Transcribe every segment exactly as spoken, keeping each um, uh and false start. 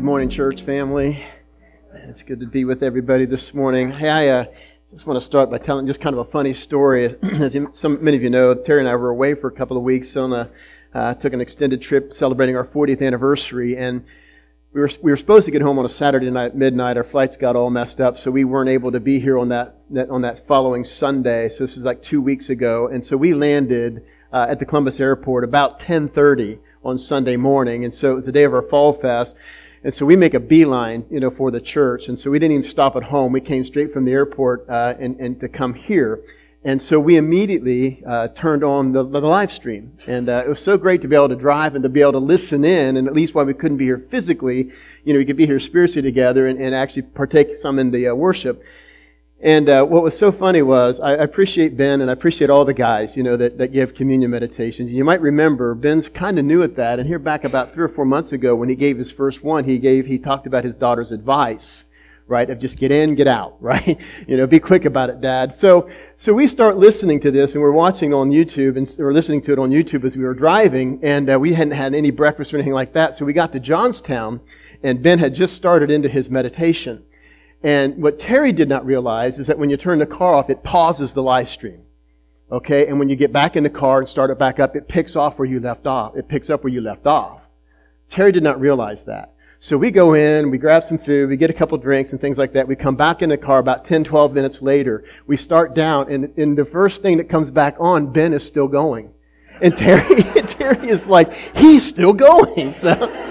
morning, church family. It's good to be with everybody this morning. Hey, I uh, just want to start by telling just kind of a funny story. As you, some many of you know, Terry and I were away for a couple of weeks on a uh, took an extended trip celebrating our fortieth anniversary, and we were we were supposed to get home on a Saturday night at midnight. Our flights got all messed up, so we weren't able to be here on that, that on that following Sunday. So this was like two weeks ago, and so we landed uh, at the Columbus airport about ten thirty on Sunday morning, and so it was the day of our Fall Fest. And so we make a beeline, you know, for the church. And so we didn't even stop at home. We came straight from the airport uh, and, and to come here. And so we immediately uh, turned on the, the live stream. And uh, it was so great to be able to drive and to be able to listen in. And at least while we couldn't be here physically, you know, we could be here spiritually together and, and actually partake some in the uh, worship. And uh, what was so funny was, I appreciate Ben and I appreciate all the guys, you know, that, that give communion meditations. You might remember, Ben's kind of new at that. And here back about three or four months ago, when he gave his first one, he gave, he talked about his daughter's advice, right? Of just get in, get out, right? You know, be quick about it, Dad. So, so we start listening to this and we're watching on YouTube and we're listening to it on YouTube as we were driving. And uh, we hadn't had any breakfast or anything like that. So we got to Johnstown and Ben had just started into his meditation. And what Terry did not realize is that when you turn the car off, it pauses the live stream. Okay? And when you get back in the car and start it back up, it picks off where you left off. It picks up where you left off. Terry did not realize that. So we go in, we grab some food, we get a couple drinks and things like that. We come back in the car about ten, twelve minutes later. We start down, and, and the first thing that comes back on, Ben is still going. And Terry, Terry is like, he's still going. So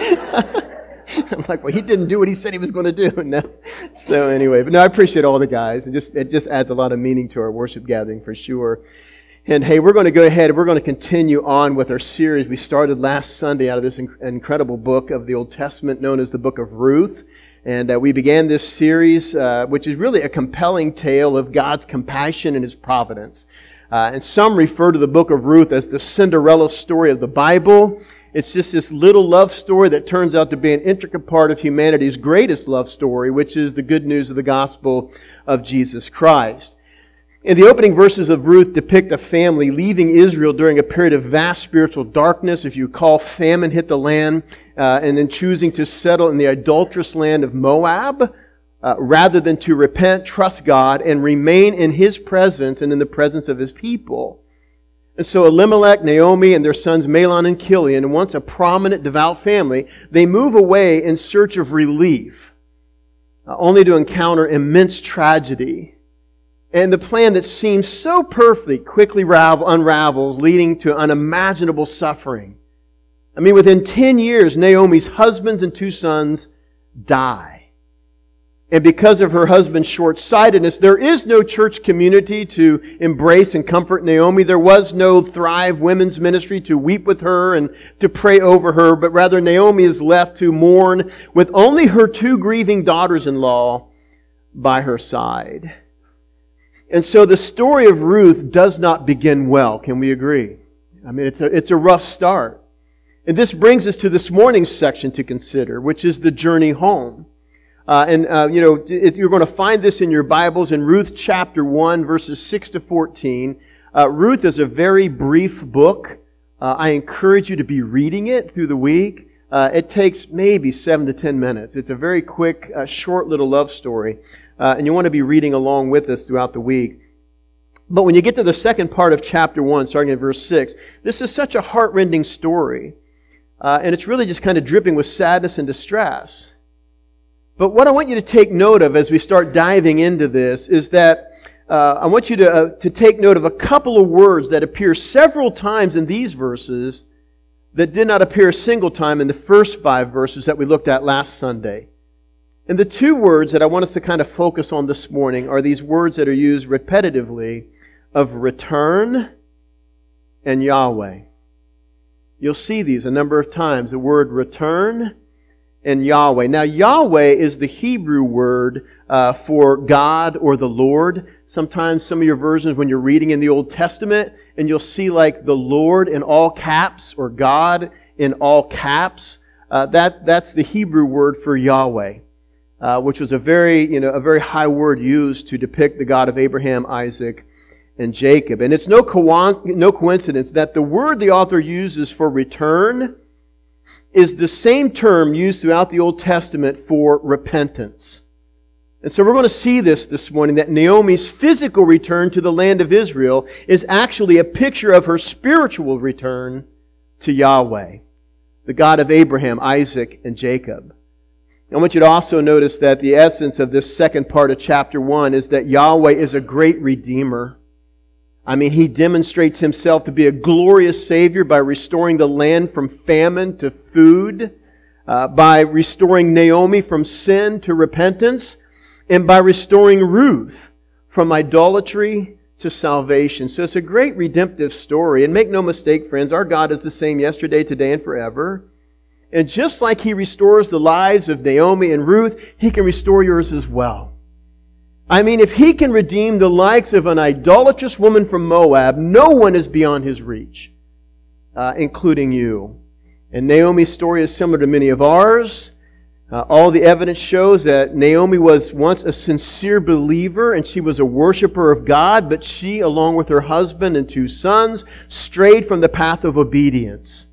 I'm like, well, he didn't do what he said he was going to do. No. So anyway, but no, I appreciate all the guys. It just, it just adds a lot of meaning to our worship gathering for sure. And hey, we're going to go ahead and we're going to continue on with our series we started last Sunday out of this inc- incredible book of the Old Testament known as the Book of Ruth. And uh, we began this series, uh, which is really a compelling tale of God's compassion and His providence. Uh, and some refer to the Book of Ruth as the Cinderella story of the Bible. It's just this little love story that turns out to be an intricate part of humanity's greatest love story, which is the good news of the gospel of Jesus Christ. In the opening verses of Ruth depict a family leaving Israel during a period of vast spiritual darkness. If you recall, famine hit the land, uh, and then choosing to settle in the adulterous land of Moab, uh, rather than to repent, trust God, and remain in His presence and in the presence of His people. And so Elimelech, Naomi, and their sons Mahlon and Chilion, once a prominent devout family, they move away in search of relief, uh, only to encounter immense tragedy. And the plan that seems so perfect quickly ravel, unravels, leading to unimaginable suffering. I mean, within ten years, Naomi's husbands and two sons die. And because of her husband's short-sightedness, there is no church community to embrace and comfort Naomi. There was no Thrive Women's Ministry to weep with her and to pray over her, but rather Naomi is left to mourn with only her two grieving daughters-in-law by her side. And so the story of Ruth does not begin well. Can we agree? I mean, it's a, it's a rough start. And this brings us to this morning's section to consider, which is the journey home. Uh, and, uh, you know, if you're going to find this in your Bibles in Ruth chapter one, verses six to fourteen. Uh, Ruth is a very brief book. Uh, I encourage you to be reading it through the week. Uh, it takes maybe seven to ten minutes. It's a very quick, uh, short little love story. Uh, and you want to be reading along with us throughout the week. But when you get to the second part of chapter one, starting at verse six, this is such a heart-rending story. Uh, and it's really just kind of dripping with sadness and distress. But what I want you to take note of as we start diving into this is that uh, I want you to, uh, to take note of a couple of words that appear several times in these verses that did not appear a single time in the first five verses that we looked at last Sunday. And the two words that I want us to kind of focus on this morning are these words that are used repetitively of return and Yahweh. You'll see these a number of times, the word return and Yahweh. Now, Yahweh is the Hebrew word uh, for God or the Lord. Sometimes some of your versions, when you're reading in the Old Testament, and you'll see like the Lord in all caps or God in all caps. Uh, that that's the Hebrew word for Yahweh, uh, which was a very you know a very high word used to depict the God of Abraham, Isaac, and Jacob. And it's no co- no coincidence that the word the author uses for return is the same term used throughout the Old Testament for repentance. And so we're going to see this this morning, that Naomi's physical return to the land of Israel is actually a picture of her spiritual return to Yahweh, the God of Abraham, Isaac, and Jacob. I want you to also notice that the essence of this second part of chapter one is that Yahweh is a great redeemer. I mean, He demonstrates Himself to be a glorious Savior by restoring the land from famine to food, uh, by restoring Naomi from sin to repentance, and by restoring Ruth from idolatry to salvation. So it's a great redemptive story. And make no mistake, friends, our God is the same yesterday, today, and forever. And just like He restores the lives of Naomi and Ruth, He can restore yours as well. I mean, if He can redeem the likes of an idolatrous woman from Moab, no one is beyond His reach, uh, including you. And Naomi's story is similar to many of ours. Uh, all the evidence shows that Naomi was once a sincere believer and she was a worshiper of God, but she, along with her husband and two sons, strayed from the path of obedience.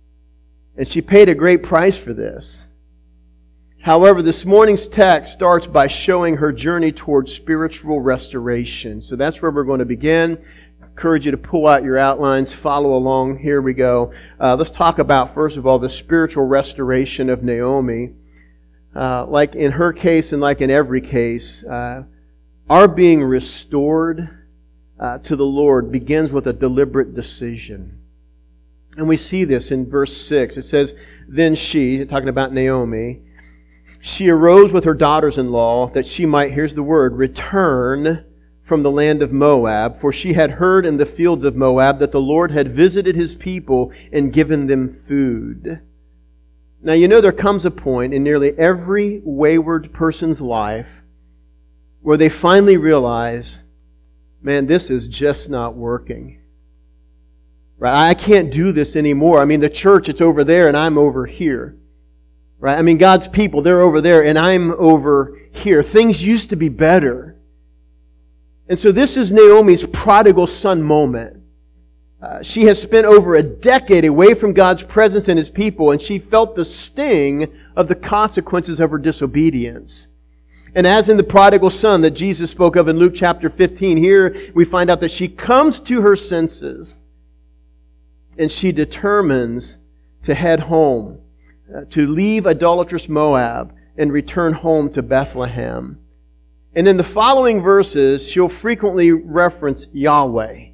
And she paid a great price for this. However, this morning's text starts by showing her journey towards spiritual restoration. So that's where we're going to begin. I encourage you to pull out your outlines, follow along. Here we go. Uh, let's talk about, first of all, the spiritual restoration of Naomi. Uh, like in her case and like in every case, uh, our being restored uh, to the Lord begins with a deliberate decision. And we see this in verse six. It says, "Then she," talking about Naomi, "she arose with her daughters-in-law that she might," here's the word, "return from the land of Moab, for she had heard in the fields of Moab that the Lord had visited His people and given them food." Now, you know there comes a point in nearly every wayward person's life where they finally realize, man, this is just not working. Right? I can't do this anymore. I mean, the church, it's over there and I'm over here. Right? I mean, God's people, they're over there and I'm over here. Things used to be better. And so this is Naomi's prodigal son moment. Uh, she has spent over a decade away from God's presence and His people, and she felt the sting of the consequences of her disobedience. And as in the prodigal son that Jesus spoke of in Luke chapter fifteen, here we find out that she comes to her senses and she determines to head home, uh, to leave idolatrous Moab and return home to Bethlehem. And in the following verses, she'll frequently reference Yahweh,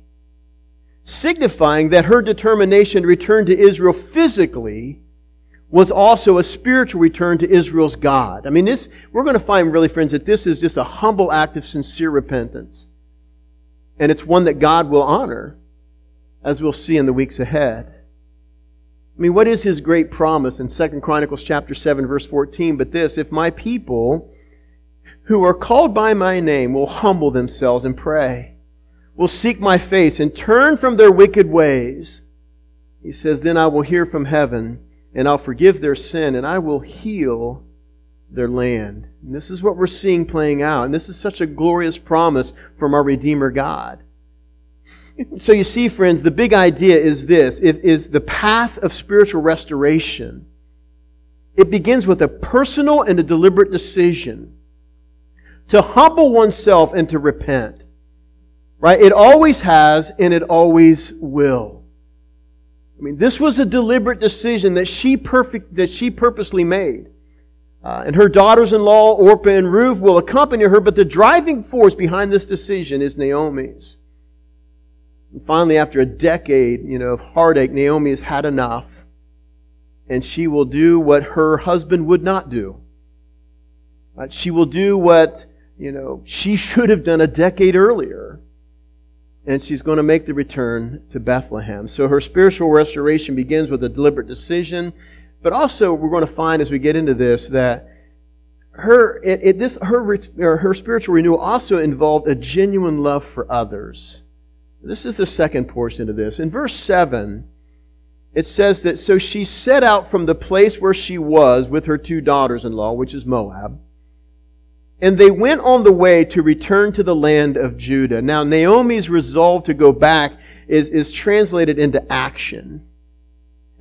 signifying that her determination to return to Israel physically was also a spiritual return to Israel's God. I mean, this, we're going to find, really, friends, that this is just a humble act of sincere repentance. And it's one that God will honor, as we'll see in the weeks ahead. I mean, what is His great promise in Second Chronicles chapter seven, verse fourteen? But this, "If my people who are called by my name will humble themselves and pray, will seek my face and turn from their wicked ways," He says, "then I will hear from heaven and I'll forgive their sin and I will heal their land." And this is what we're seeing playing out. And this is such a glorious promise from our Redeemer God. So you see, friends, the big idea is this, is the path of spiritual restoration. It begins with a personal and a deliberate decision to humble oneself and to repent. Right? It always has and it always will. I mean, this was a deliberate decision that she perfect that she purposely made. Uh, and her daughters-in-law, Orpah and Ruth, will accompany her, but the driving force behind this decision is Naomi's. And finally, after a decade, you know, of heartache, Naomi has had enough, and she will do what her husband would not do. Right? She will do what, you know, she should have done a decade earlier. And she's going to make the return to Bethlehem. So her spiritual restoration begins with a deliberate decision. But also, we're going to find as we get into this that her it, it, this her or her spiritual renewal also involved a genuine love for others. This is the second portion of this. In verse seven, it says that, "So she set out from the place where she was with her two daughters-in-law," which is Moab, "and they went on the way to return to the land of Judah." Now, Naomi's resolve to go back is, is translated into action.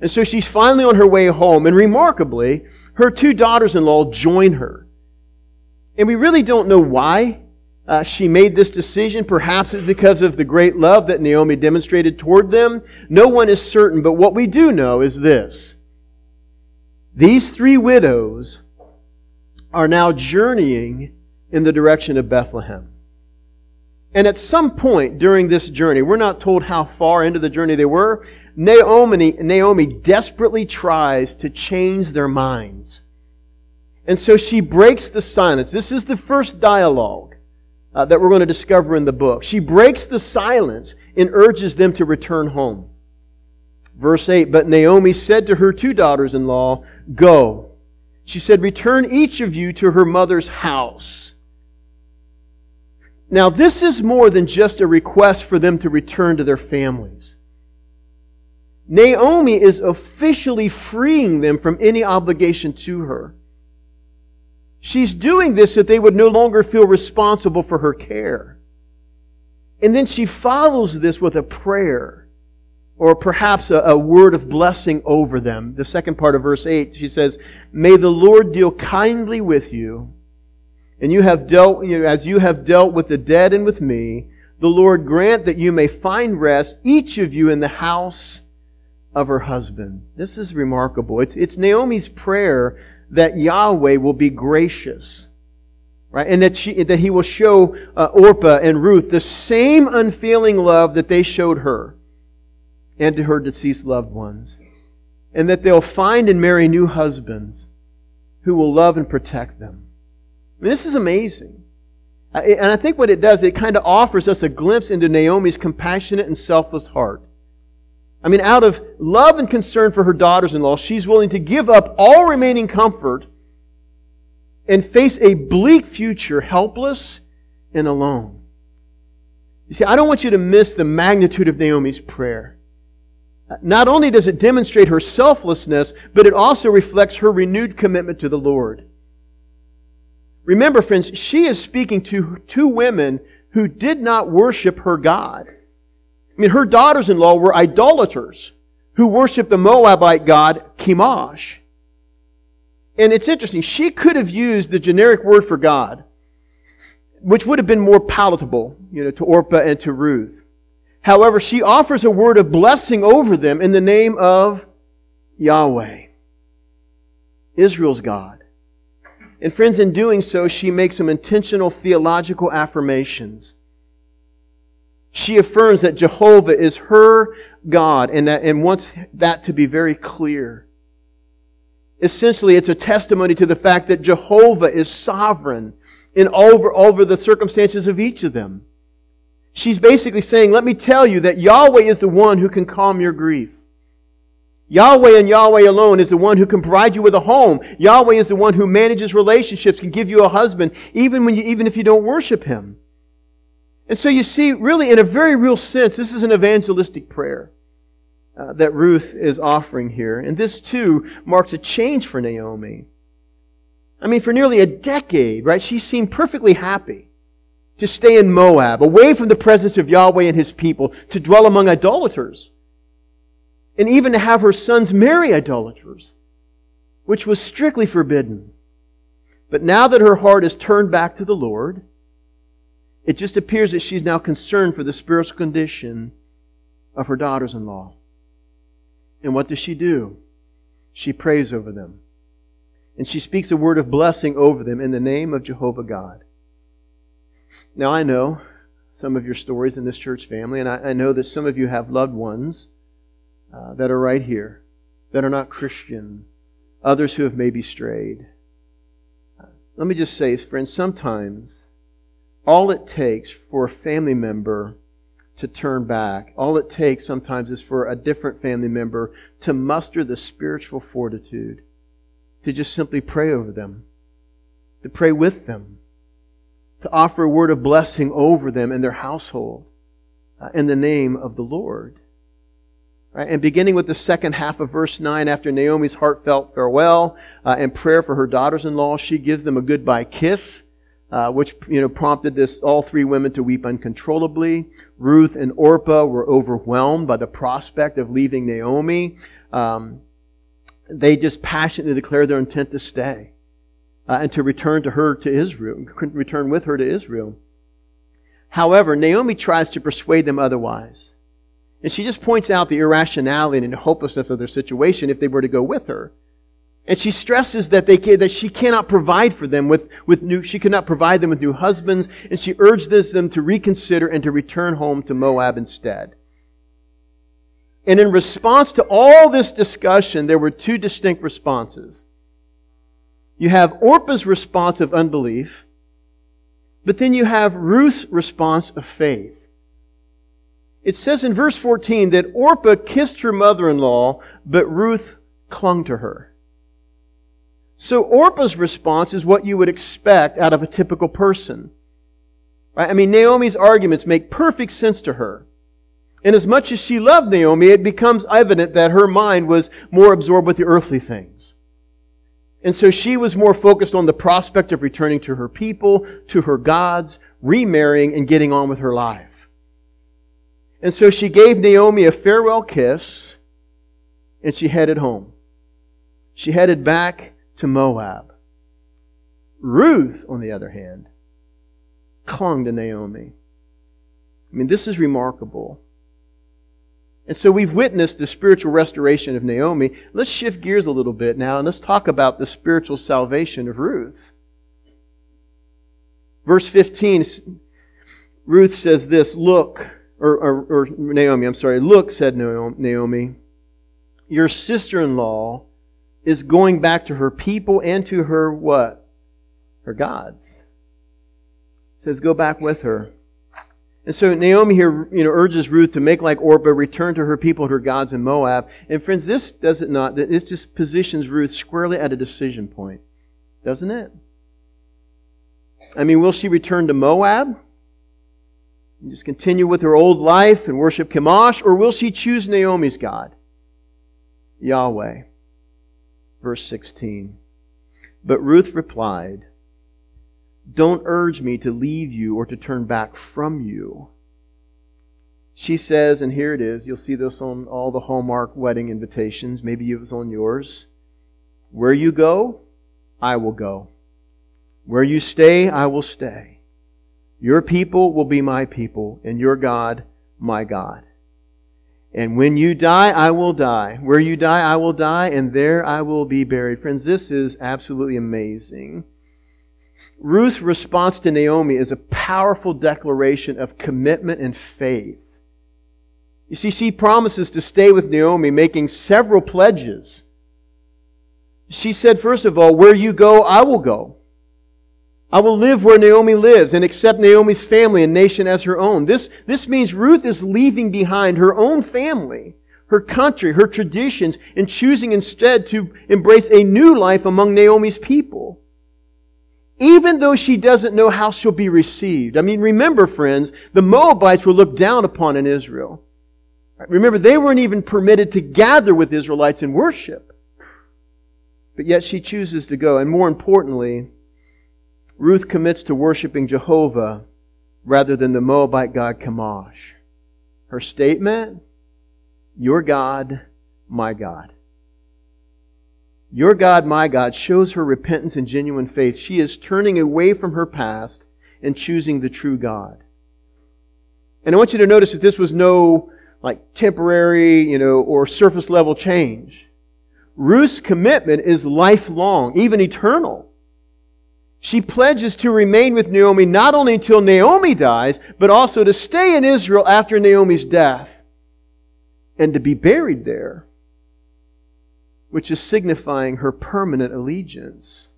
And so she's finally on her way home, and remarkably, her two daughters-in-law join her. And we really don't know why uh, she made this decision. Perhaps it's because of the great love that Naomi demonstrated toward them. No one is certain, but what we do know is this. These three widows are now journeying in the direction of Bethlehem. And at some point during this journey, we're not told how far into the journey they were, Naomi, Naomi desperately tries to change their minds. And so she breaks the silence. This is the first dialogue uh, that we're going to discover in the book. She breaks the silence and urges them to return home. Verse eight, but Naomi said to her two daughters-in-law, go. She said, return each of you to her mother's house. Now, this is more than just a request for them to return to their families. Naomi is officially freeing them from any obligation to her. She's doing this so that they would no longer feel responsible for her care. And then she follows this with a prayer, or perhaps a, a word of blessing over them. The second part of verse eight, she says, may the Lord deal kindly with you, and you have dealt, you know, as you have dealt with the dead and with me, the Lord grant that you may find rest, each of you in the house of her husband. This is remarkable. It's, it's Naomi's prayer that Yahweh will be gracious, right? And that she, that He will show uh, Orpah and Ruth the same unfailing love that they showed her and to her deceased loved ones. And that they'll find and marry new husbands who will love and protect them. I mean, this is amazing. And I think what it does, it kind of offers us a glimpse into Naomi's compassionate and selfless heart. I mean, out of love and concern for her daughters-in-law, she's willing to give up all remaining comfort and face a bleak future, helpless and alone. You see, I don't want you to miss the magnitude of Naomi's prayer. Not only does it demonstrate her selflessness, but it also reflects her renewed commitment to the Lord. Remember, friends, she is speaking to two women who did not worship her God. I mean, her daughters-in-law were idolaters who worshiped the Moabite god Chemosh. And it's interesting, she could have used the generic word for God, which would have been more palatable, you know, to Orpah and to Ruth. However, she offers a word of blessing over them in the name of Yahweh, Israel's God. And friends, in doing so, she makes some intentional theological affirmations. She affirms that Jehovah is her God and that, and wants that to be very clear. Essentially, it's a testimony to the fact that Jehovah is sovereign in over, over the circumstances of each of them. She's basically saying, let me tell you that Yahweh is the one who can calm your grief. Yahweh and Yahweh alone is the one who can provide you with a home. Yahweh is the one who manages relationships, can give you a husband, even when you, even if you don't worship Him. And so you see, really, in a very real sense, this is an evangelistic prayer uh, that Ruth is offering here. And this, too, marks a change for Naomi. I mean, for nearly a decade, right, she seemed perfectly happy to stay in Moab, away from the presence of Yahweh and His people, to dwell among idolaters, and even to have her sons marry idolaters, which was strictly forbidden. But now that her heart is turned back to the Lord, it just appears that she's now concerned for the spiritual condition of her daughters-in-law. And what does she do? She prays over them. And she speaks a word of blessing over them in the name of Jehovah God. Now, I know some of your stories in this church family, and I, I know that some of you have loved ones uh, that are right here, that are not Christian, others who have maybe strayed. Uh, let me just say, friends, sometimes all it takes for a family member to turn back, all it takes sometimes is for a different family member to muster the spiritual fortitude to just simply pray over them, to pray with them, to offer a word of blessing over them and their household uh, in the name of the Lord. Right? And beginning with the second half of verse nine, after Naomi's heartfelt farewell uh, and prayer for her daughters-in-law, she gives them a goodbye kiss uh, which, you know, prompted this, all three women to weep uncontrollably. Ruth and Orpah were overwhelmed by the prospect of leaving Naomi. Um, they just passionately declared their intent to stay, uh, and to return to her to Israel, return with her to Israel. However, Naomi tries to persuade them otherwise. And she just points out the irrationality and the hopelessness of their situation if they were to go with her. And she stresses that they can, that she cannot provide for them with, with new, she could not provide them with new husbands, and she urges them to reconsider and to return home to Moab instead. And in response to all this discussion, there were two distinct responses. You have Orpah's response of unbelief, but then you have Ruth's response of faith. It says in verse fourteen that Orpah kissed her mother-in-law, but Ruth clung to her. So Orpah's response is what you would expect out of a typical person. Right? I mean, Naomi's arguments make perfect sense to her. And as much as she loved Naomi, it becomes evident that her mind was more absorbed with the earthly things. And so she was more focused on the prospect of returning to her people, to her gods, remarrying, and getting on with her life. And so she gave Naomi a farewell kiss, and she headed home. She headed back to Moab. Ruth, on the other hand, clung to Naomi. I mean, this is remarkable. And so we've witnessed the spiritual restoration of Naomi. Let's shift gears a little bit now, and let's talk about the spiritual salvation of Ruth. Verse fifteen, Ruth says this, look, Or, or, or Naomi, I'm sorry. Look, said Naomi, your sister-in-law is going back to her people and to her what? Her gods. It says go back with her. And so Naomi here, you know, urges Ruth to make like Orpah, return to her people and her gods in Moab. And friends, this does it not. This just positions Ruth squarely at a decision point. Doesn't it? I mean, will she return to Moab? And just continue with her old life and worship Chemosh, or will she choose Naomi's God? Yahweh. Verse sixteen. But Ruth replied, don't urge me to leave you or to turn back from you. She says, and here it is, you'll see this on all the Hallmark wedding invitations, maybe it was on yours. Where you go, I will go. Where you stay, I will stay. Your people will be my people, and your God, my God. And when you die, I will die. Where you die, I will die, and there I will be buried. Friends, this is absolutely amazing. Ruth's response to Naomi is a powerful declaration of commitment and faith. You see, she promises to stay with Naomi, making several pledges. She said, first of all, where you go, I will go. I will live where Naomi lives and accept Naomi's family and nation as her own. This, this means Ruth is leaving behind her own family, her country, her traditions, and choosing instead to embrace a new life among Naomi's people. Even though she doesn't know how she'll be received. I mean, remember, friends, the Moabites were looked down upon in Israel. Remember, they weren't even permitted to gather with Israelites in worship. But yet she chooses to go. And more importantly, Ruth commits to worshiping Jehovah rather than the Moabite god Chemosh. Her statement, your God, my God. Your God, my God, shows her repentance and genuine faith. She is turning away from her past and choosing the true God. And I want you to notice that this was no like temporary, you know, or surface level change. Ruth's commitment is lifelong, even eternal. She pledges to remain with Naomi not only until Naomi dies, but also to stay in Israel after Naomi's death and to be buried there, which is signifying her permanent allegiance.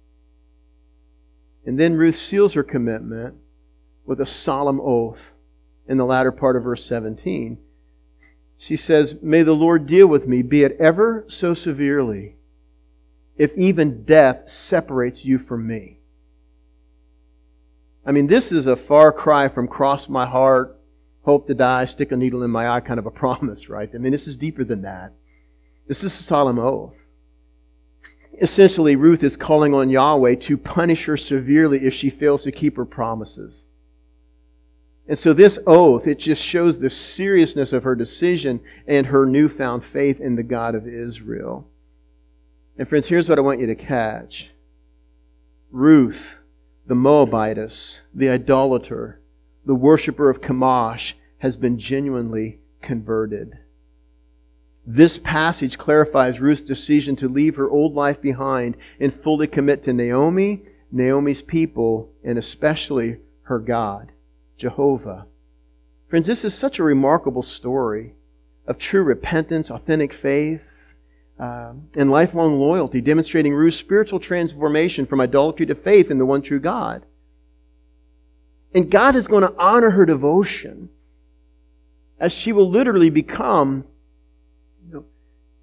And then Ruth seals her commitment with a solemn oath in the latter part of verse seventeen. She says, may the Lord deal with me, be it ever so severely, if even death separates you from me. I mean, this is a far cry from cross my heart, hope to die, stick a needle in my eye kind of a promise, right? I mean, this is deeper than that. This is a solemn oath. essentially, Ruth is calling on Yahweh to punish her severely if she fails to keep her promises. And so this oath, it just shows the seriousness of her decision and her newfound faith in the God of Israel. And friends, here's what I want you to catch. Ruth, the Moabitess, the idolater, the worshiper of Chemosh, has been genuinely converted. This passage clarifies Ruth's decision to leave her old life behind and fully commit to Naomi, Naomi's people, and especially her God, Jehovah. Friends, this is such a remarkable story of true repentance, authentic faith, uh, and lifelong loyalty, demonstrating Ruth's spiritual transformation from idolatry to faith in the one true God. And God is going to honor her devotion as she will literally become, you know,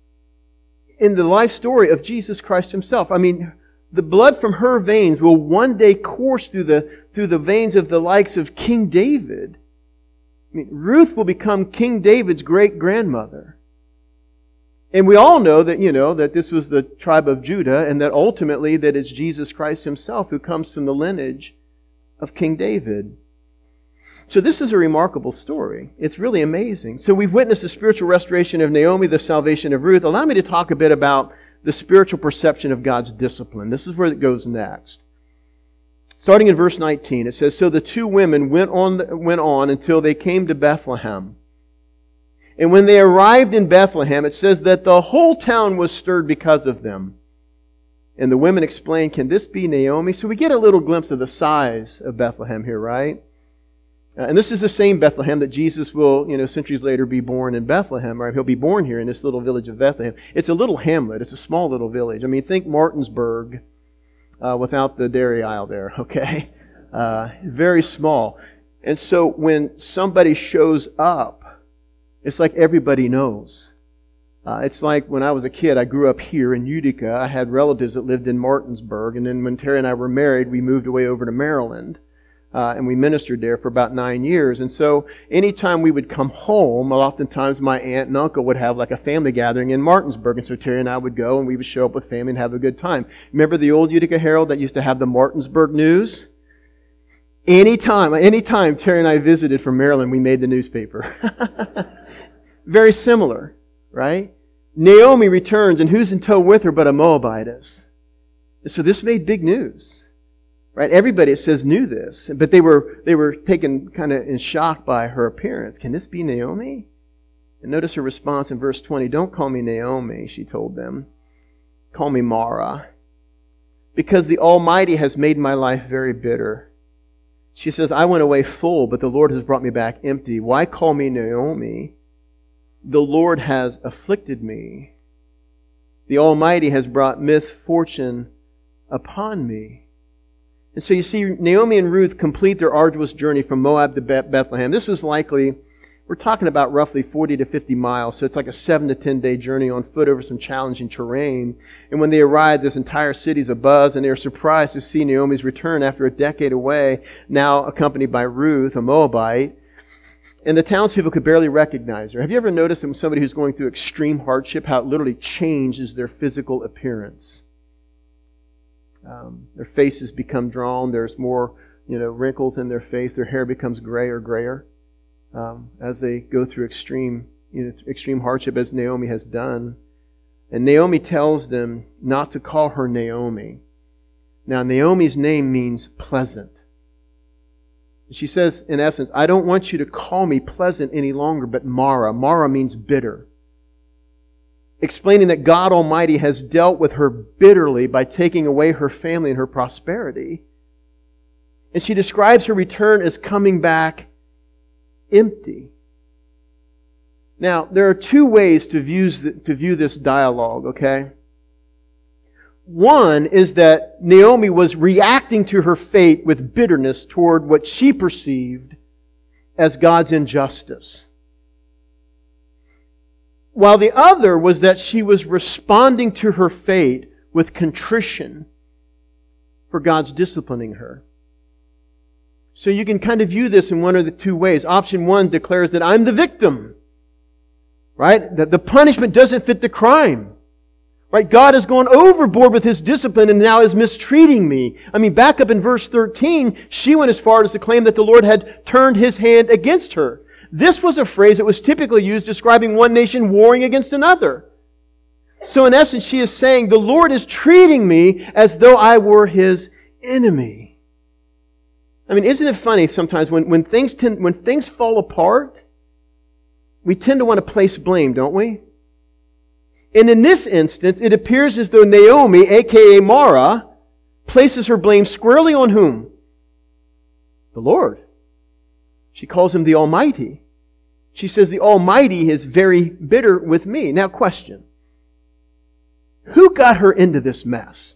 in the life story of Jesus Christ himself. I mean, the blood from her veins will one day course through the, through the veins of the likes of King David. I mean, Ruth will become King David's great-grandmother. And we all know that, you know, that this was the tribe of Judah, and that ultimately that it's Jesus Christ himself who comes from the lineage of King David. So this is a remarkable story. It's really amazing. So we've witnessed the spiritual restoration of Naomi, the salvation of Ruth. Allow me to talk a bit about the spiritual perception of God's discipline. This is where it goes next. Starting in verse nineteen, it says, "So the two women went on, went on until they came to Bethlehem. And when they arrived in Bethlehem, it says that the whole town was stirred because of them. And the women explained, 'Can this be Naomi?'" So we get a little glimpse of the size of Bethlehem here, right? Uh, and this is the same Bethlehem that Jesus will, you know, centuries later be born in Bethlehem, right? He'll be born here in this little village of Bethlehem. It's a little hamlet. It's a small little village. I mean, think Martinsburg uh, without the dairy aisle there, okay? Uh, very small. And so when somebody shows up, it's like everybody knows. Uh, it's like when I was a kid, I grew up here in Utica. I had relatives that lived in Martinsburg. And then when Terry and I were married, we moved away over to Maryland. Uh, and we ministered there for about nine years. And so anytime we would come home, oftentimes my aunt and uncle would have like a family gathering in Martinsburg. And so Terry and I would go and we would show up with family and have a good time. Remember the old Utica Herald that used to have the Martinsburg news? Anytime, anytime Terry and I visited from Maryland, we made the newspaper. Very similar, right? Naomi returns, and who's in tow with her but a Moabitess? So this made big news. Right? Everybody, it says, knew this, but they were they were taken kind of in shock by her appearance. Can this be Naomi? And notice her response in verse twenty. "Don't call me Naomi," she told them. "Call me Mara, because the Almighty has made my life very bitter." She says, "I went away full, but the Lord has brought me back empty. Why call me Naomi? The Lord has afflicted me. The Almighty has brought misfortune upon me." And so you see, Naomi and Ruth complete their arduous journey from Moab to Bethlehem. This was likely, we're talking about roughly forty to fifty miles, so it's like a seven to ten day journey on foot over some challenging terrain. And when they arrived, this entire city's abuzz, and they were surprised to see Naomi's return after a decade away, now accompanied by Ruth, a Moabite. And the townspeople could barely recognize her. Have you ever noticed that somebody who's going through extreme hardship, how it literally changes their physical appearance? Um, their faces become drawn. There's more, you know, wrinkles in their face. Their hair becomes gray or grayer um, as they go through extreme, you know, extreme hardship, as Naomi has done. And Naomi tells them not to call her Naomi. Now, Naomi's name means pleasant. She says, in essence, "I don't want you to call me pleasant any longer, but Mara." Mara means bitter. Explaining that God Almighty has dealt with her bitterly by taking away her family and her prosperity. And she describes her return as coming back empty. Now, there are two ways to view, to view this dialogue, okay? One is that Naomi was reacting to her fate with bitterness toward what she perceived as God's injustice. While the other was that she was responding to her fate with contrition for God's disciplining her. So you can kind of view this in one of the two ways. Option one declares that I'm the victim, right? That the punishment doesn't fit the crime. Right? God has gone overboard with His discipline and now is mistreating me. I mean, back up in verse thirteen, she went as far as to claim that the Lord had turned His hand against her. This was a phrase that was typically used describing one nation warring against another. So in essence, she is saying, the Lord is treating me as though I were His enemy. I mean, isn't it funny sometimes when, when things tend, when things fall apart, we tend to want to place blame, don't we? And in this instance, it appears as though Naomi, aka Mara, places her blame squarely on whom? The Lord. She calls Him the Almighty. She says the Almighty is very bitter with me. Now question. Who got her into this mess?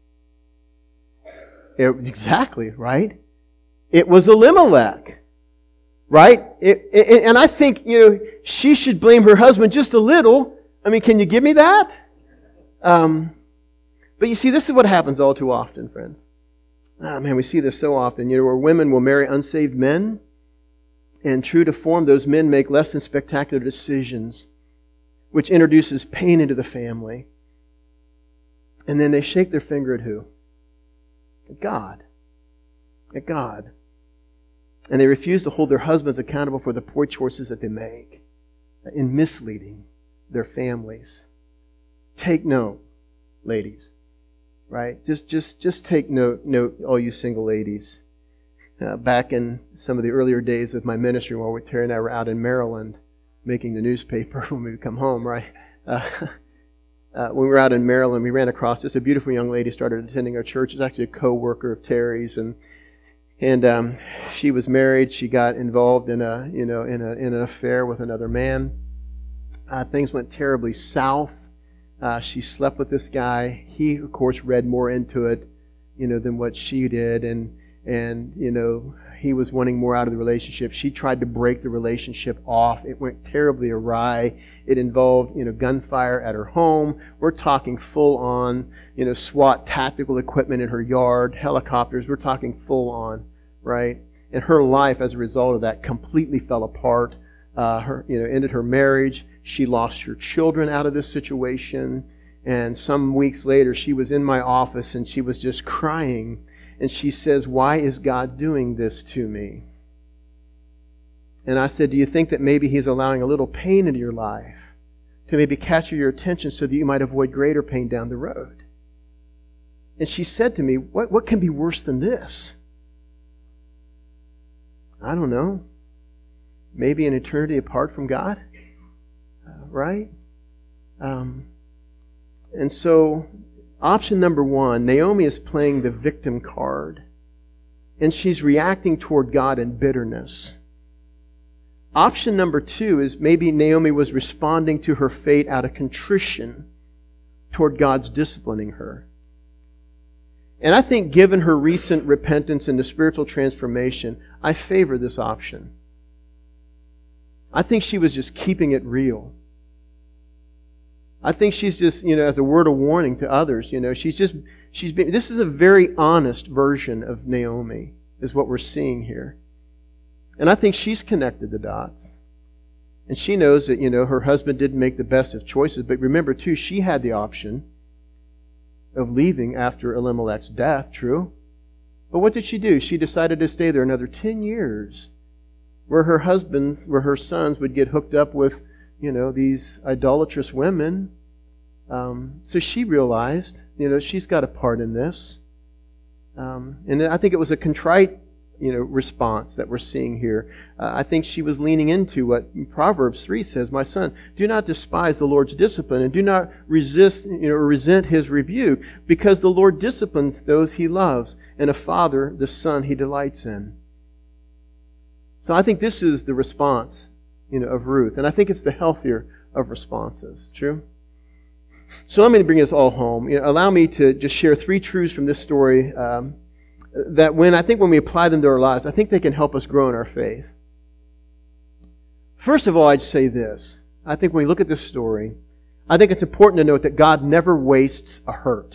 It, exactly, right? It was Elimelech. Right? It, it, and I think, you know, she should blame her husband just a little. I mean, can you give me that? Um, but you see, this is what happens all too often, friends. Ah, man, we see this so often, you know, where women will marry unsaved men, and true to form, those men make less than spectacular decisions, which introduces pain into the family. And then they shake their finger at who? At God. At God. And they refuse to hold their husbands accountable for the poor choices that they make in misleading their families. Take note, ladies. Right? Just, just, just take note, note, all you single ladies. Uh, back in some of the earlier days of my ministry, while Terry and I were out in Maryland making the newspaper when we would come home, right? Uh, uh, when we were out in Maryland, we ran across this. A beautiful young lady started attending our church. It's actually a co-worker of Terry's, and and um, she was married. She got involved in a you know in a in an affair with another man. Uh, things went terribly south. Uh, she slept with this guy. He, of course, read more into it, you know, than what she did, and. And, you know, he was wanting more out of the relationship. She tried to break the relationship off. It went terribly awry. It involved, you know, gunfire at her home. We're talking full on, you know, SWAT tactical equipment in her yard, helicopters. We're talking full on, right? And her life, as a result of that, completely fell apart. Uh, her, you know, ended her marriage. She lost her children out of this situation. And some weeks later, she was in my office and she was just crying. And she says, why is God doing this to me? And I said, do you think that maybe He's allowing a little pain into your life to maybe capture your attention so that you might avoid greater pain down the road? And she said to me, what, what can be worse than this? I don't know. Maybe an eternity apart from God? Uh, right? Um, and so... Option number one, Naomi is playing the victim card, and she's reacting toward God in bitterness. Option number two is maybe Naomi was responding to her fate out of contrition toward God's disciplining her. And I think given her recent repentance and the spiritual transformation, I favor this option. I think she was just keeping it real. I think she's just, you know, as a word of warning to others, you know, she's just, she's been, this is a very honest version of Naomi, is what we're seeing here. And I think she's connected the dots. And she knows that, you know, her husband didn't make the best of choices. But remember, too, she had the option of leaving after Elimelech's death, true? But what did she do? She decided to stay there another ten years, where her husbands, where her sons would get hooked up with, you know, these idolatrous women. Um, so she realized, you know, she's got a part in this. Um, and I think it was a contrite, you know, response that we're seeing here. Uh, I think she was leaning into what Proverbs three says, my son, do not despise the Lord's discipline and do not resist, you know, resent His rebuke, because the Lord disciplines those He loves, and a father, the son He delights in. So I think this is the response, you know, of Ruth. And I think it's the healthier of responses. True? So let me bring this all home. You know, allow me to just share three truths from this story um, that when I think when we apply them to our lives, I think they can help us grow in our faith. First of all, I'd say this. I think when we look at this story, I think it's important to note that God never wastes a hurt.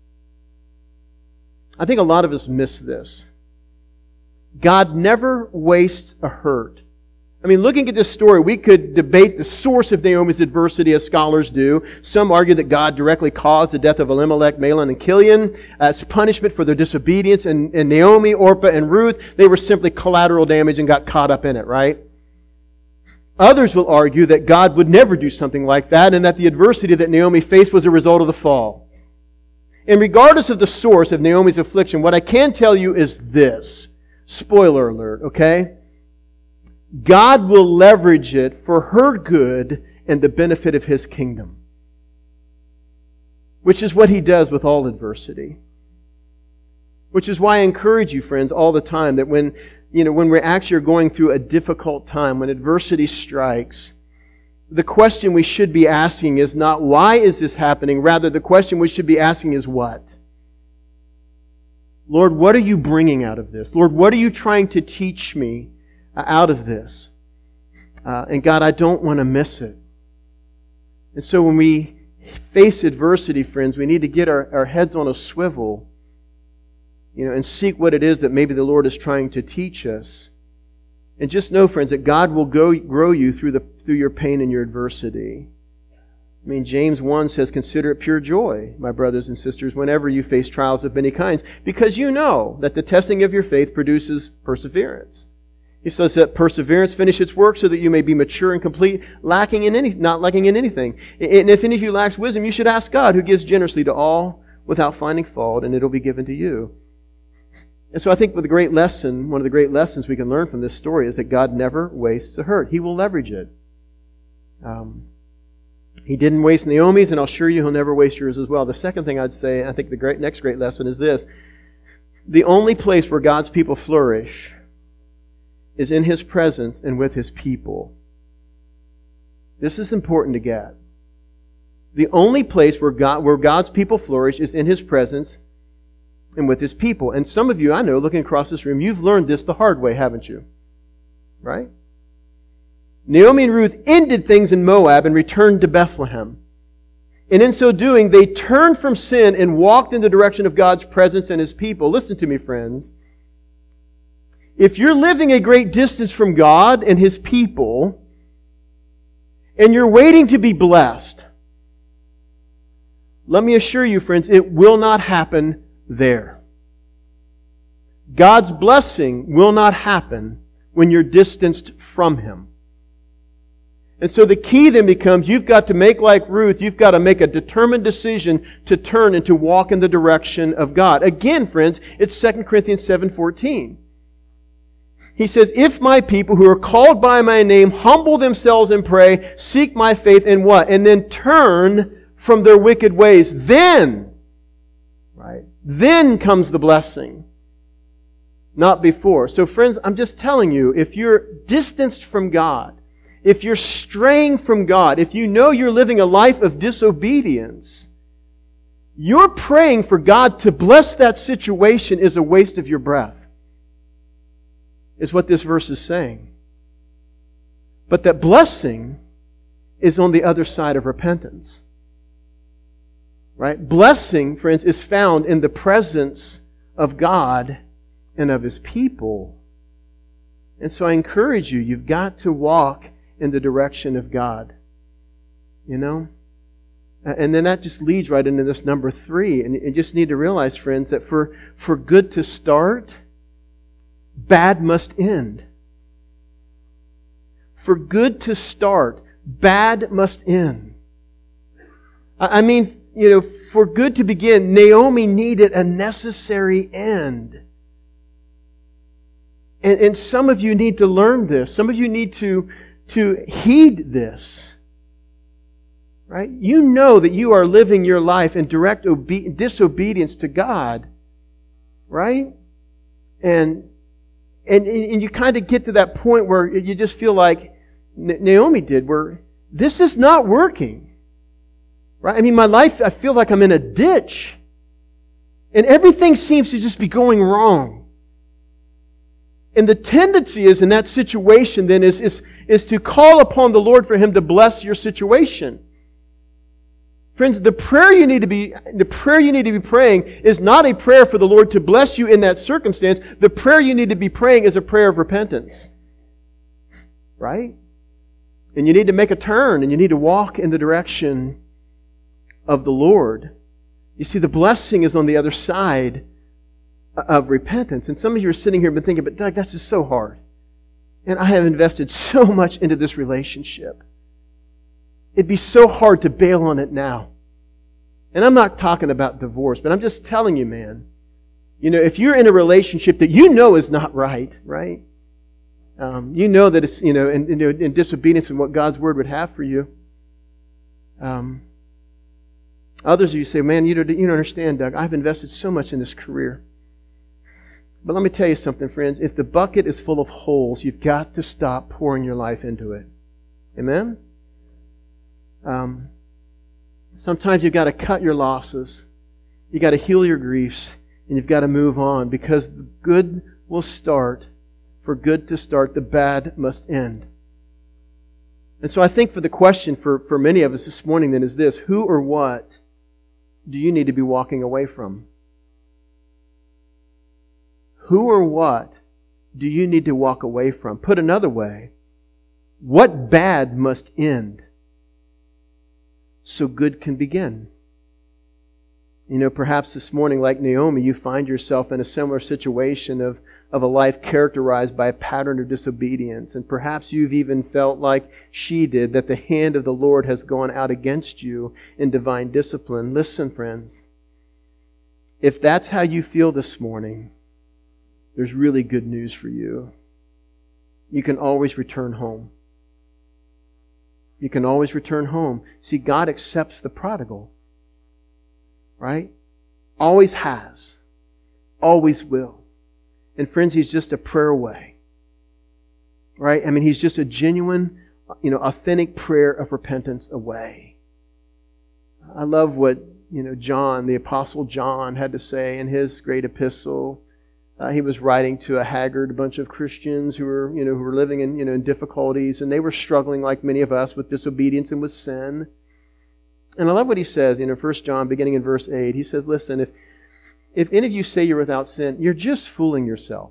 I think a lot of us miss this. God never wastes a hurt. I mean, looking at this story, we could debate the source of Naomi's adversity as scholars do. Some argue that God directly caused the death of Elimelech, Mahlon, and Chilion as punishment for their disobedience. And, and Naomi, Orpah, and Ruth, they were simply collateral damage and got caught up in it, right? Others will argue that God would never do something like that and that the adversity that Naomi faced was a result of the fall. And regardless of the source of Naomi's affliction, what I can tell you is this. Spoiler alert, okay? God will leverage it for her good and the benefit of His kingdom. Which is what He does with all adversity. Which is why I encourage you, friends, all the time that when, you know, when we're actually going through a difficult time, when adversity strikes, the question we should be asking is not, why is this happening? Rather, the question we should be asking is what? Lord, what are you bringing out of this? Lord, what are you trying to teach me out of this? Uh, and God, I don't want to miss it. And so when we face adversity, friends, we need to get our, our heads on a swivel, you know, and seek what it is that maybe the Lord is trying to teach us. And just know, friends, that God will go, grow you through the through your pain and your adversity. I mean, James one says, consider it pure joy, my brothers and sisters, whenever you face trials of many kinds, because you know that the testing of your faith produces perseverance. He says that perseverance finish its work so that you may be mature and complete, lacking in any, not lacking in anything. And if any of you lacks wisdom, you should ask God, who gives generously to all without finding fault, and it'll be given to you. And so I think with the great lesson, one of the great lessons we can learn from this story is that God never wastes a hurt. He will leverage it. Um, he didn't waste Naomi's, and I'll assure you He'll never waste yours as well. The second thing I'd say, I think the great next great lesson is this. The only place where God's people flourish is in His presence and with His people. This is important to get. The only place where God, where God's people flourish is in His presence and with His people. And some of you, I know, looking across this room, you've learned this the hard way, haven't you? Right? Naomi and Ruth ended things in Moab and returned to Bethlehem. And in so doing, they turned from sin and walked in the direction of God's presence and His people. Listen to me, friends. If you're living a great distance from God and His people, and you're waiting to be blessed, let me assure you, friends, it will not happen there. God's blessing will not happen when you're distanced from Him. And so the key then becomes, you've got to make like Ruth, you've got to make a determined decision to turn and to walk in the direction of God. Again, friends, it's Second Corinthians seven fourteen. He says, if my people who are called by my name humble themselves and pray, seek my faith and what? And then turn from their wicked ways. Then, right? Then comes the blessing. Not before. So friends, I'm just telling you, if you're distanced from God, if you're straying from God, if you know you're living a life of disobedience, you're praying for God to bless that situation is a waste of your breath. Is what this verse is saying. But that blessing is on the other side of repentance. Right? Blessing, friends, is found in the presence of God and of His people. And so I encourage you, you've got to walk in the direction of God. You know? And then that just leads right into this number three. And you just need to realize, friends, that for, for good to start, bad must end. For good to start, bad must end. I mean, you know, for good to begin, Naomi needed a necessary end. And, and some of you need to learn this. Some of you need to, to heed this. Right? You know that you are living your life in direct obe- disobedience to God. Right? And And, and you kind of get to that point where you just feel like Naomi did, where this is not working. Right? I mean, my life, I feel like I'm in a ditch. And everything seems to just be going wrong. And the tendency is in that situation then is, is, is to call upon the Lord for Him to bless your situation. Friends, the prayer you need to be, the prayer you need to be praying is not a prayer for the Lord to bless you in that circumstance. The prayer you need to be praying is a prayer of repentance. right? And you need to make a turn, and you need to walk in the direction of the Lord. You see, the blessing is on the other side of repentance. And some of you are sitting here and been thinking, but Doug, that's just so hard. And I have invested so much into this relationship. It'd be so hard to bail on it now. And I'm not talking about divorce, but I'm just telling you, man, you know, if you're in a relationship that you know is not right, right? Um, you know that it's, you know, in, in, in disobedience in what God's Word would have for you. Um, others of you say, man, you don't, you don't understand, Doug. I've invested so much in this career. But let me tell you something, friends. If the bucket is full of holes, you've got to stop pouring your life into it. Amen? Um, sometimes you've got to cut your losses. You've got to heal your griefs. And you've got to move on, because the good will start. For good to start, the bad must end. And so I think for the question for, for many of us this morning then is this: who or what do you need to be walking away from? Who or what do you need to walk away from? Put another way, what bad must end so good can begin? You know, perhaps this morning, like Naomi, you find yourself in a similar situation of, of a life characterized by a pattern of disobedience. And perhaps you've even felt like she did, that the hand of the Lord has gone out against you in divine discipline. Listen, friends, if that's how you feel this morning, there's really good news for you. You can always return home. You can always return home. See, God accepts the prodigal. Right? Always has. Always will. And friends, He's just a prayer away. Right? I mean, He's just a genuine, you know, authentic prayer of repentance away. I love what, you know, John, the Apostle John, had to say in his great epistle. Uh, he was writing to a haggard bunch of Christians who were, you know, who were living in, you know, in difficulties, and they were struggling like many of us with disobedience and with sin. And I love what he says, you know, First John, beginning in verse eight. He says, listen, if, if any of you say you're without sin, you're just fooling yourself.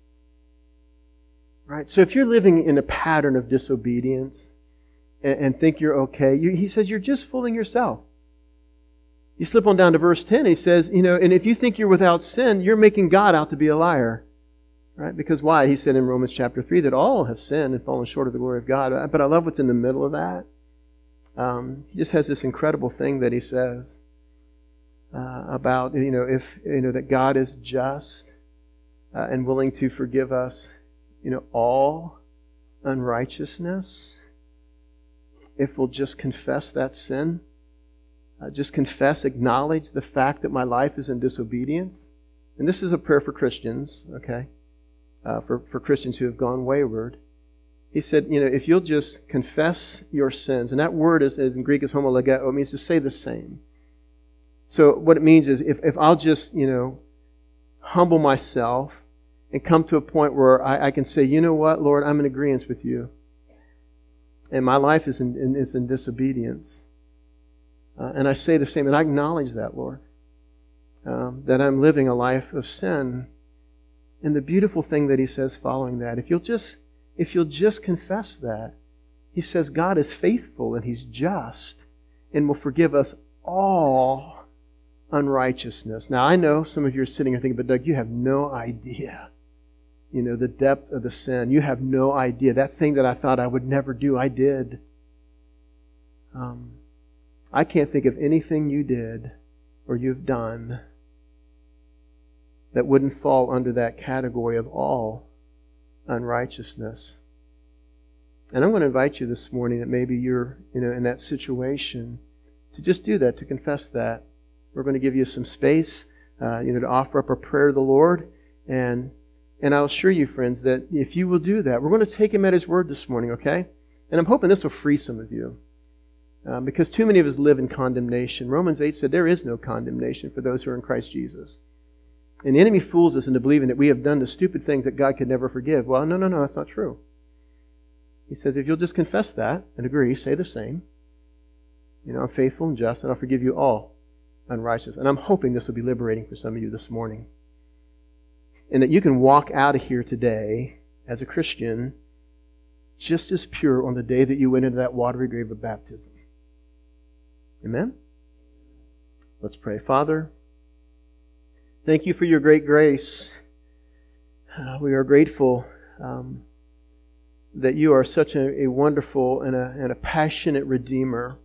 Right? So if you're living in a pattern of disobedience and, and think you're okay, you, he says you're just fooling yourself. You slip on down to verse ten, he says, you know, and if you think you're without sin, you're making God out to be a liar. Right? Because why? He said in Romans chapter three that all have sinned and fallen short of the glory of God. But I love what's in the middle of that. Um, he just has this incredible thing that he says uh, about, you know, if, you know, that God is just uh, and willing to forgive us, you know, all unrighteousness if we'll just confess that sin. Uh, just confess, acknowledge the fact that my life is in disobedience. And this is a prayer for Christians, okay, uh, for, for Christians who have gone wayward. He said, you know, if you'll just confess your sins, and that word is, is in Greek is homologeo, it means to say the same. So what it means is if, if I'll just, you know, humble myself and come to a point where I, I can say, you know what, Lord, I'm in agreement with you. And my life is in, in, is in disobedience. Uh, and I say the same, and I acknowledge that, Lord, um, that I'm living a life of sin. And the beautiful thing that he says following that, if you'll just If you'll just confess that, he says God is faithful and He's just and will forgive us all unrighteousness. Now, I know some of you are sitting here thinking, but Doug, you have no idea, you know, the depth of the sin. You have no idea. That thing that I thought I would never do, I did. Um, I can't think of anything you did or you've done that wouldn't fall under that category of all unrighteousness. And I'm going to invite you this morning that maybe you're, you know, in that situation to just do that, to confess that. We're going to give you some space, uh, you know, to offer up a prayer to the Lord. And and I'll assure you, friends, that if you will do that, we're going to take Him at His word this morning, okay? And I'm hoping this will free some of you. Um, because too many of us live in condemnation. Romans eight said there is no condemnation for those who are in Christ Jesus. And the enemy fools us into believing that we have done the stupid things that God could never forgive. Well, no, no, no, that's not true. He says, if you'll just confess that and agree, say the same. You know, I'm faithful and just, and I'll forgive you all unrighteousness. And I'm hoping this will be liberating for some of you this morning. And that you can walk out of here today as a Christian just as pure on the day that you went into that watery grave of baptism. Amen? Let's pray. Father, thank you for your great grace. Uh, we are grateful um, that you are such a, a wonderful and a, and a passionate Redeemer.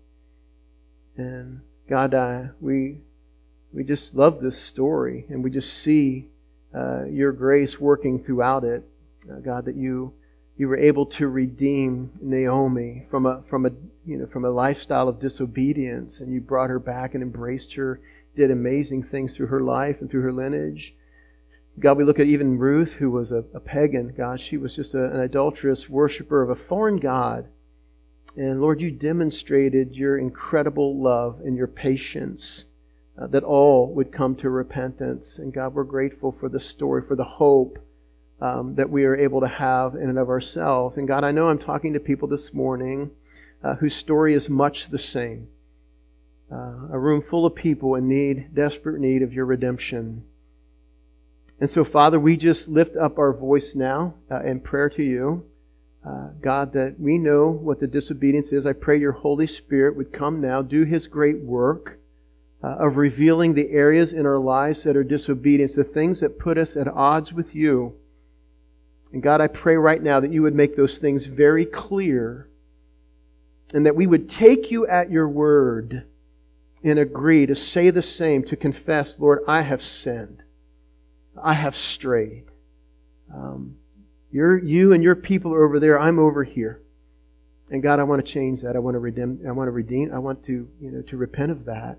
And God, uh, we we just love this story, and we just see uh, your grace working throughout it. Uh, God, that you you were able to redeem Naomi from a from a you know from a lifestyle of disobedience, and you brought her back and embraced her, did amazing things through her life and through her lineage. God, we look at even Ruth, who was a, a pagan. God, she was just a, an adulterous worshiper of a foreign god. And Lord, you demonstrated your incredible love and your patience, uh, that all would come to repentance. And God, we're grateful for the story, for the hope um, that we are able to have in and of ourselves. And God, I know I'm talking to people this morning uh, whose story is much the same. Uh, a room full of people in need, desperate need of your redemption. And so, Father, we just lift up our voice now uh, in prayer to you. Uh, God, that we know what the disobedience is. I pray your Holy Spirit would come now, do His great work uh, of revealing the areas in our lives that are disobedience, the things that put us at odds with you. And God, I pray right now that you would make those things very clear, and that we would take you at your word and agree to say the same, to confess, Lord, I have sinned. I have strayed. Um, you're, you and your people are over there. I'm over here. And God, I want to change that. I want to redeem. I want to redeem. I want to, you know, to repent of that.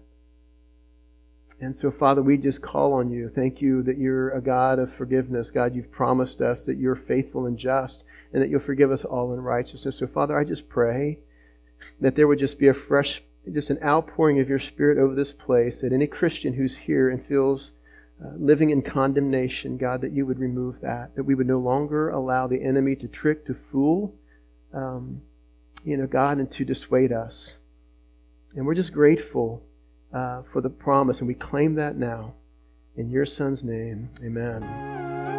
And so, Father, we just call on you. Thank you that you're a God of forgiveness. God, you've promised us that you're faithful and just, and that you'll forgive us all in righteousness. So, Father, I just pray that there would just be a fresh, just an outpouring of your Spirit over this place, that any Christian who's here and feels Uh, living in condemnation, God, that you would remove that, that we would no longer allow the enemy to trick, to fool, um, you know, God, and to dissuade us. And we're just grateful uh, for the promise, and we claim that now. In your Son's name, amen.